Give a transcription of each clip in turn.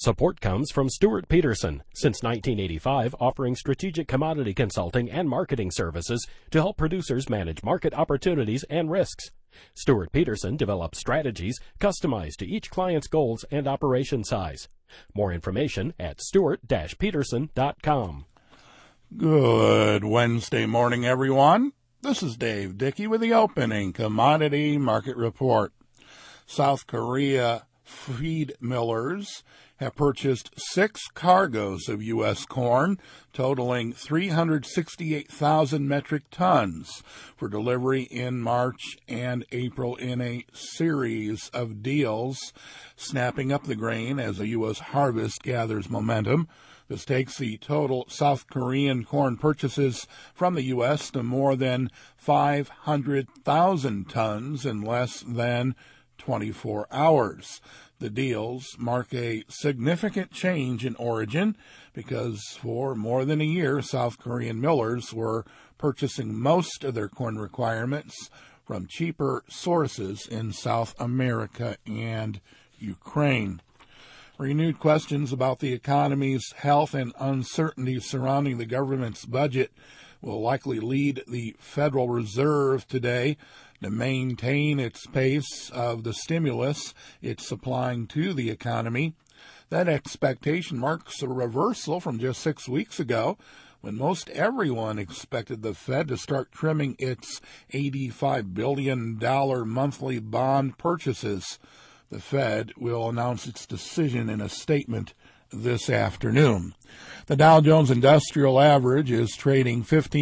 Support comes from Stuart Peterson, since 1985 offering strategic commodity consulting and marketing services to help producers manage market opportunities and risks. Stuart Peterson develops strategies customized to each client's goals and operation size. More information at stuart-peterson.com. Good Wednesday morning, everyone. This is Dave Dickey with the opening commodity market report. South Korea feed millers have purchased 6 cargoes of U.S. corn, totaling 368,000 metric tons for delivery in March and April in a series of deals, snapping up the grain as the U.S. harvest gathers momentum. This takes the total South Korean corn purchases from the U.S. to more than 500,000 tons in less than 24 hours. The deals mark a significant change in origin because for more than a year, South Korean millers were purchasing most of their corn requirements from cheaper sources in South America and Ukraine. Renewed questions about the economy's health and uncertainty surrounding the government's budget will likely lead the Federal Reserve today to maintain its pace of the stimulus it's supplying to the economy. That expectation marks a reversal from just 6 weeks ago, when most everyone expected the Fed to start trimming its $85 billion monthly bond purchases. The Fed will announce its decision in a statement this afternoon. The Dow Jones Industrial Average is trading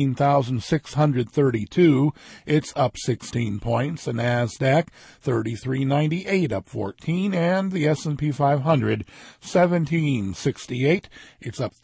15,632. It's up 16 points. The NASDAQ 3398 up 14, and the S&P 500 1768. It's up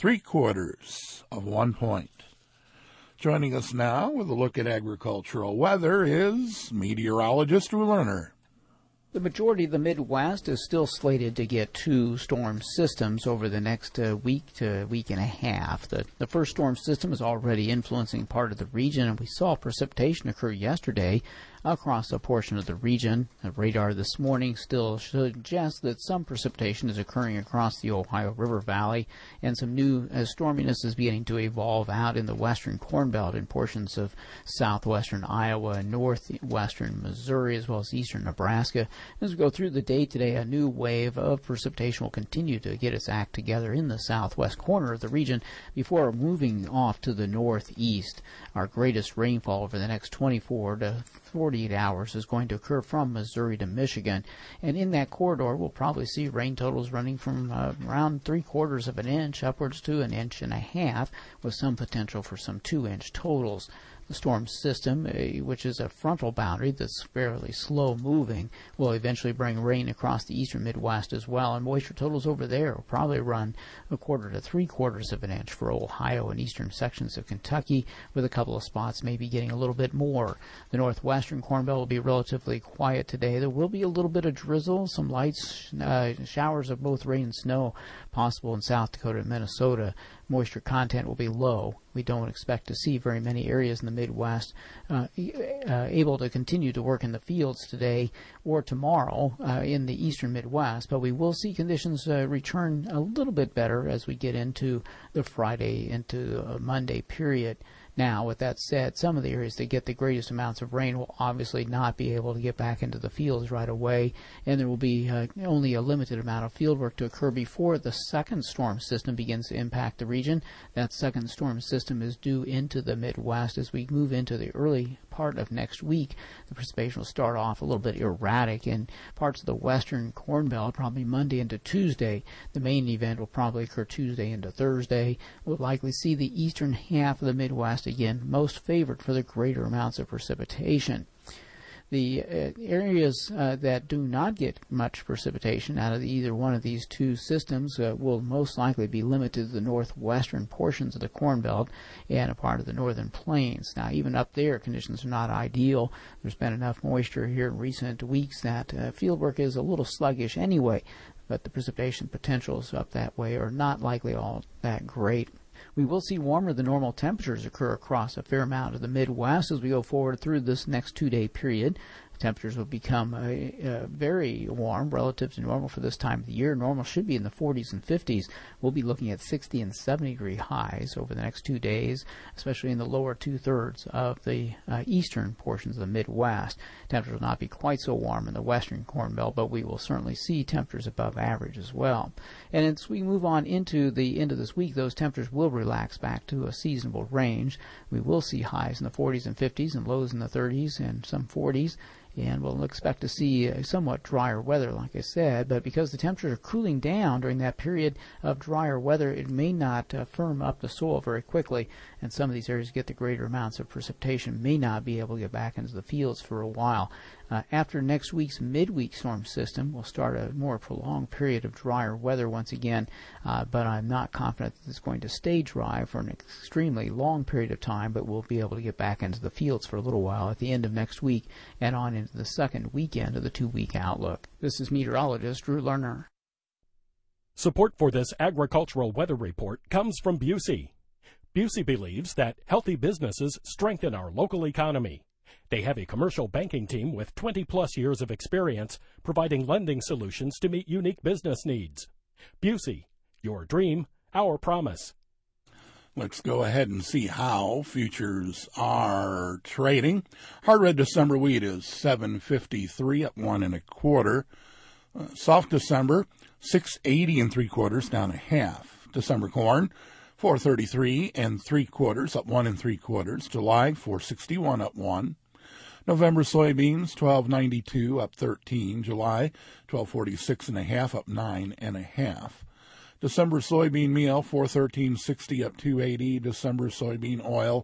0.75 point. Joining us now with a look at agricultural weather is meteorologist Drew Lerner. The majority of the Midwest is still slated to get 2 storm systems over the next week to week and a half. The first storm system is already influencing part of the region, and we saw precipitation occur yesterday across a portion of the region. The radar this morning still suggests that some precipitation is occurring across the Ohio River Valley, and some new storminess is beginning to evolve out in the western Corn Belt in portions of southwestern Iowa and northwestern Missouri, as well as eastern Nebraska. As we go through the day today, a new wave of precipitation will continue to get its act together in the southwest corner of the region before moving off to the northeast. Our greatest rainfall over the next 24 to 48 hours is going to occur from Missouri to Michigan, and in that corridor we'll probably see rain totals running from around 3/4 of an inch upwards to 1.5 inches, with some potential for some 2-inch totals. The storm system, which is a frontal boundary that's fairly slow moving, will eventually bring rain across the eastern Midwest as well, and moisture totals over there will probably run 1/4 to 3/4 of an inch for Ohio and eastern sections of Kentucky, with a couple of spots maybe getting a little bit more. The northwestern Corn Belt will be relatively quiet today. There will be a little bit of drizzle, some light showers of both rain and snow possible in South Dakota and Minnesota. Moisture content will be low. We don't expect to see very many areas in the Midwest able to continue to work in the fields today or tomorrow in the eastern Midwest, but we will see conditions return a little bit better as we get into the Friday into Monday period. Now, with that said, some of the areas that get the greatest amounts of rain will obviously not be able to get back into the fields right away, and there will be only a limited amount of field work to occur before the second storm system begins to impact the region. That second storm system is due into the Midwest as we move into the early part of next week. The precipitation will start off a little bit erratic in parts of the western Corn Belt, probably Monday into Tuesday. The main event will probably occur Tuesday into Thursday. We'll likely see the eastern half of the Midwest again most favored for the greater amounts of precipitation. The areas that do not get much precipitation out of either one of these two systems will most likely be limited to the northwestern portions of the Corn Belt and a part of the northern plains. Now, even up there, conditions are not ideal. There's been enough moisture here in recent weeks that fieldwork is a little sluggish anyway, but the precipitation potentials up that way are not likely all that great. We will see warmer than normal temperatures occur across a fair amount of the Midwest as we go forward through this next 2-day period. Temperatures will become very warm relative to normal for this time of the year. Normal should be in the 40s and 50s. We'll be looking at 60 and 70 degree highs over the next 2 days, especially in the lower two-thirds of the eastern portions of the Midwest. Temperatures will not be quite so warm in the western Corn Belt, but we will certainly see temperatures above average as well. And as we move on into the end of this week, those temperatures will relax back to a seasonable range. We will see highs in the 40s and 50s and lows in the 30s and some 40s. And we'll expect to see somewhat drier weather, like I said, but because the temperatures are cooling down during that period of drier weather, it may not firm up the soil very quickly, and some of these areas get the greater amounts of precipitation, may not be able to get back into the fields for a while. After next week's midweek storm system, we'll start a more prolonged period of drier weather once again, but I'm not confident that it's going to stay dry for an extremely long period of time, but we'll be able to get back into the fields for a little while at the end of next week and on into the second weekend of the 2-week outlook. This is meteorologist Drew Lerner. Support for this agricultural weather report comes from Busey. Busey believes that healthy businesses strengthen our local economy. They have a commercial banking team with 20-plus years of experience providing lending solutions to meet unique business needs. Busey, your dream, our promise. Let's go ahead and see how futures are trading. Hard red December wheat is $7.53 up 1 1/4. Soft December 6.80 3/4 down 1/2. December corn 4.33 3/4 up 1 3/4. July 4.61 up 1. November soybeans 12.92 up 13. July 12.46 1/2 up 9 1/2. December soybean meal 413.60 up 2.80. December soybean oil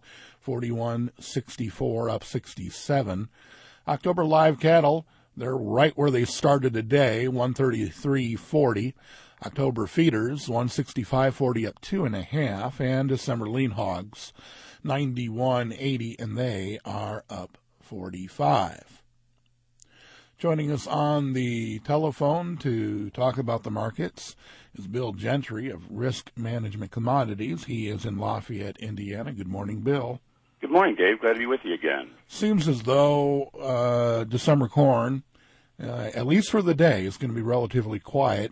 41.64 up 67. October live cattle, they're right where they started today, 133.40. October feeders 165.40 up 2 1/2, and December lean hogs 91.80 and they are up 45. Joining us on the telephone to talk about the markets is Bill Gentry of Risk Management Commodities. He is in Lafayette, Indiana. Good morning, Bill. Good morning, Dave. Glad to be with you again. Seems as though December corn, at least for the day, is going to be relatively quiet,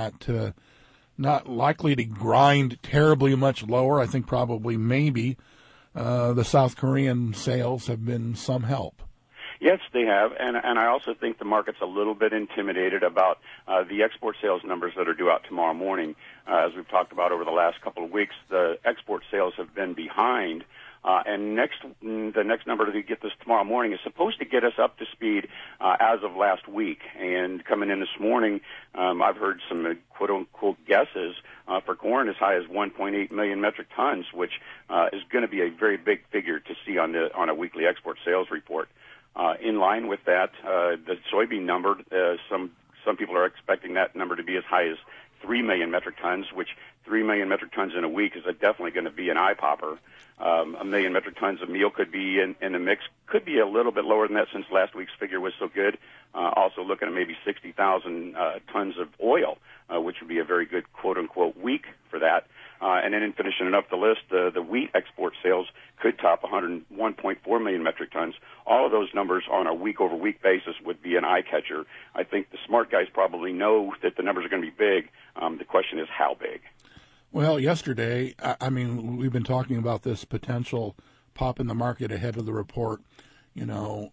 not likely to grind terribly much lower. I think probably maybe the South Korean sales have been some help. Yes, they have, and I also think the market's a little bit intimidated about the export sales numbers that are due out tomorrow morning. As we've talked about over the last couple of weeks, the export sales have been behind, and the next number to get this tomorrow morning is supposed to get us up to speed as of last week. And coming in this morning, I've heard some quote-unquote guesses for corn as high as 1.8 million metric tons, which is going to be a very big figure to see on a weekly export sales report. In line with that, the soybean number, some people are expecting that number to be as high as 3 million metric tons, which 3 million metric tons in a week is definitely going to be an eye-popper. 1 million metric tons of meal could be in the mix, could be a little bit lower than that since last week's figure was so good. Also looking at maybe 60,000 tons of oil, which would be a very good quote-unquote week for that. And then in finishing up the list, the wheat export sales could top 101.4 million metric tons. All of those numbers on a week-over-week basis would be an eye-catcher. I think the smart guys probably know that the numbers are going to be big. The question is how big. Well, yesterday, I mean, we've been talking about this potential pop in the market ahead of the report. You know,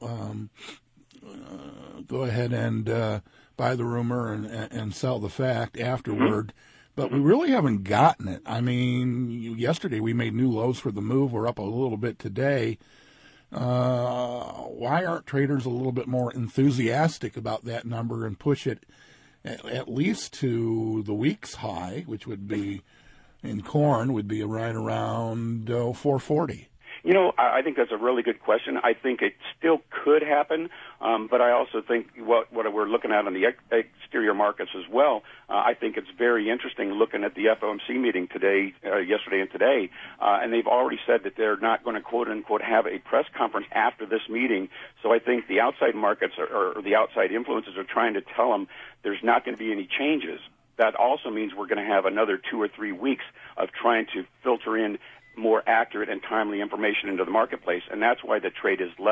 go ahead and buy the rumor and sell the fact afterward. Mm-hmm. But we really haven't gotten it. I mean, yesterday we made new lows for the move. We're up a little bit today. Why aren't traders a little bit more enthusiastic about that number and push it at least to the week's high, which would be in corn, would be right around 440? You know, I think that's a really good question. I think it still could happen, but I also think what we're looking at on the exterior markets as well, I think it's very interesting looking at the FOMC meeting yesterday and today, and they've already said that they're not going to quote-unquote have a press conference after this meeting. So I think the outside markets or the outside influences are trying to tell them there's not going to be any changes. That also means we're going to have another 2 or 3 weeks of trying to filter in more accurate and timely information into the marketplace, and that's why the trade is less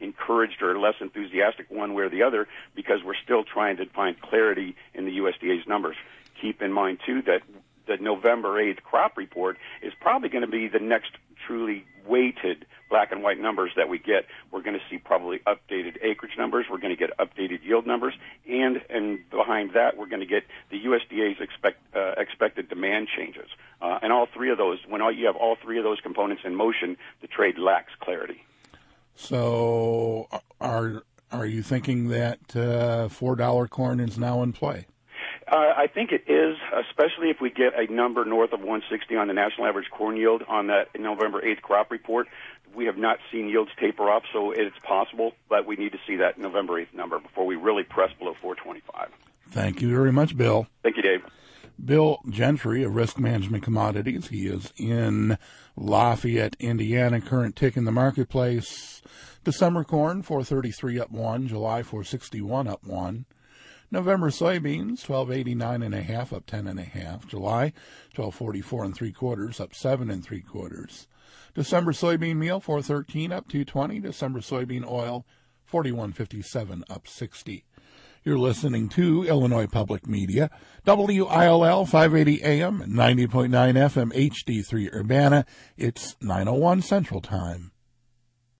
encouraged or less enthusiastic one way or the other, because we're still trying to find clarity in the USDA's numbers. Keep in mind, too, that the November 8th crop report is probably going to be the next truly weighted black and white numbers that we get. We're going to see probably updated acreage numbers. We're going to get updated yield numbers. And behind that, we're going to get the USDA's expected demand changes. And all three of those, when you have all three of those components in motion, the trade lacks clarity. So are you thinking that $4 corn is now in play? I think it is, especially if we get a number north of 160 on the national average corn yield on that November 8th crop report. We have not seen yields taper off, so it's possible, but we need to see that November 8th number before we really press below 425. Thank you very much, Bill. Thank you, Dave. Bill Gentry of Risk Management Commodities. He is in Lafayette, Indiana. Current tick in the marketplace. December corn, 433 up 1. July, 461 up 1. November soybeans, 1289.5 up 10.5. July, 1244 3/4 up 7 3/4. December soybean meal, 413 up 220. December soybean oil, 41.57 up 60. You're listening to Illinois Public Media, WILL 580 AM, 90.9 FM, HD3 Urbana. It's 9:01 Central Time.